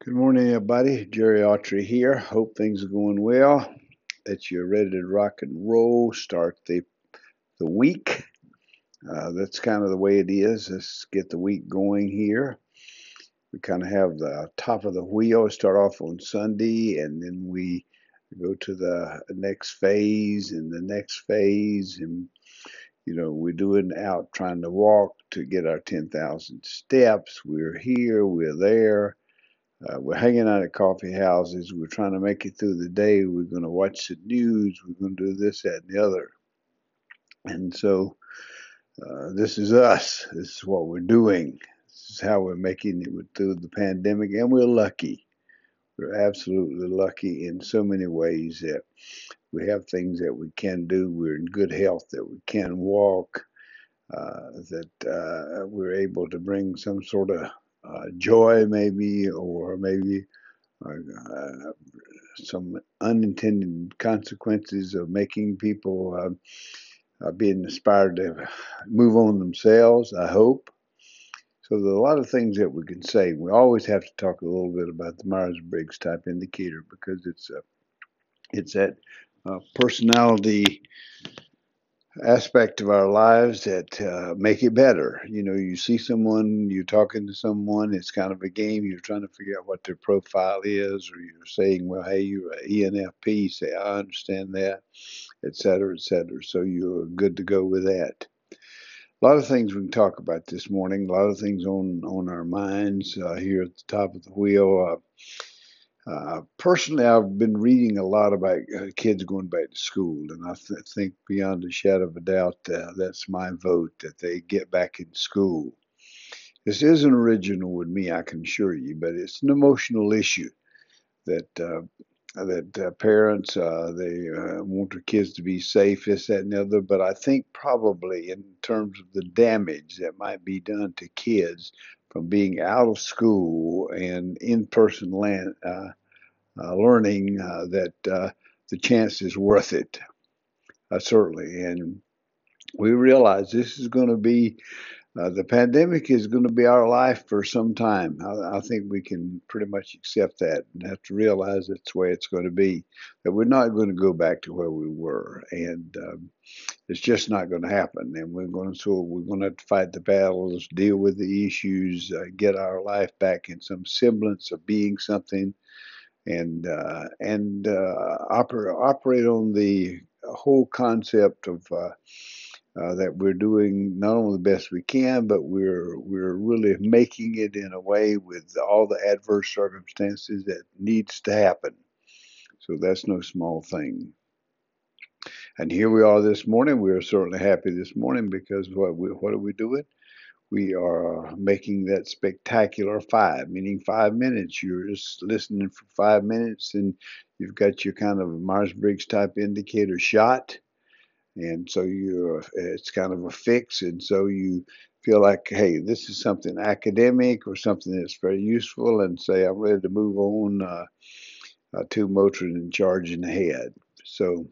Good morning, everybody. Jerry Autry here. Hope things are going well. That you're ready to rock and roll. Start the week. That's kind of the way it is. Let's get the week going here. We kind of have the top of the wheel. Start off on Sunday, and then we go to the next phase and the next phase, and we're doing out trying to walk to get our 10,000 steps. We're here. We're there. We're hanging out at coffee houses. We're trying to make it through the day. We're going to watch the news. We're going to do this, that, and the other. And so this is us. This is what we're doing. This is how we're making it through the pandemic. And we're lucky. We're absolutely lucky in so many ways that we have things that we can do. We're in good health, that we can walk, that we're able to bring some sort of joy, maybe, or maybe uh, some unintended consequences of making people being inspired to move on themselves, I hope. So there's a lot of things that we can say. We always have to talk a little bit about the Myers-Briggs type indicator because it's that personality aspect of our lives that make it better. You see someone, you're talking to someone, it's kind of a game. You're trying to figure out what their profile is, or you're saying, well, hey, you're an ENFP, say, I understand that, et cetera, et cetera. So you're good to go with that. A lot of things we can talk about this morning, a lot of things on our minds here at the top of the wheel. Personally, I've been reading a lot about kids going back to school, and I think beyond a shadow of a doubt, that's my vote that they get back in school. This isn't original with me, I can assure you, but it's an emotional issue that parents they want their kids to be safe, this, that, and the other. But I think probably in terms of the damage that might be done to kids from being out of school and in-person learning that the chance is worth it, certainly. And we realize this is going to be the pandemic is going to be our life for some time. I think we can pretty much accept that and have to realize that's the way it's going to be. That we're not going to go back to where we were, and it's just not going to happen. And we're going to have to fight the battles, deal with the issues, get our life back in some semblance of being something and operate on the whole concept of that we're doing not only the best we can, but we're really making it in a way with all the adverse circumstances that needs to happen. So that's no small thing. And here we are this morning. We are certainly happy this morning because what are we doing? We are making that spectacular five, meaning 5 minutes. You're just listening for 5 minutes and you've got your kind of Myers-Briggs type indicator shot. And so it's kind of a fix. And so you feel like, hey, this is something academic or something that's very useful, and say, I'm ready to move on to Motrin and charging ahead. So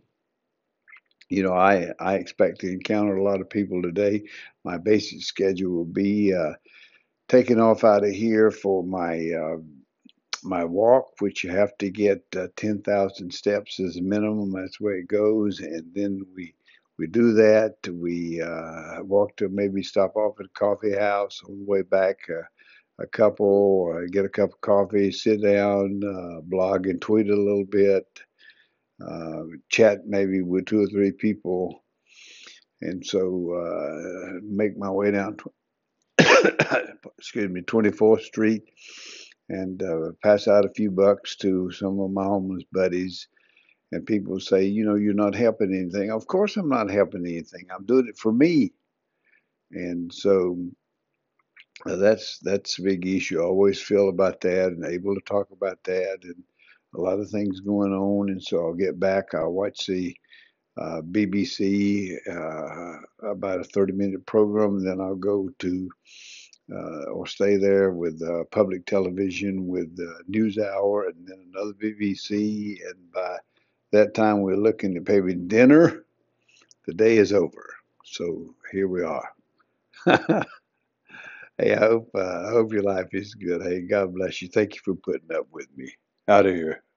I expect to encounter a lot of people today. My basic schedule will be taking off out of here for my walk, which you have to get 10,000 steps as a minimum. That's where it goes, and then we do that. We walk to maybe stop off at a coffee house on the way back. A couple, get a cup of coffee, sit down, blog and tweet a little bit, chat maybe with two or three people, and so make my way down, excuse me, 24th Street, and pass out a few bucks to some of my homeless buddies. And people say, you're not helping anything. Of course, I'm not helping anything. I'm doing it for me. And so that's a big issue. I always feel about that and able to talk about that and a lot of things going on. And so I'll get back. I'll watch the BBC, about a 30-minute program. Then I'll go to or stay there with public television with NewsHour and then another BBC. And by that time, we're looking at maybe dinner. The day is over. So here we are. Hey, I hope your life is good. Hey, God bless you. Thank you for putting up with me. Out of here.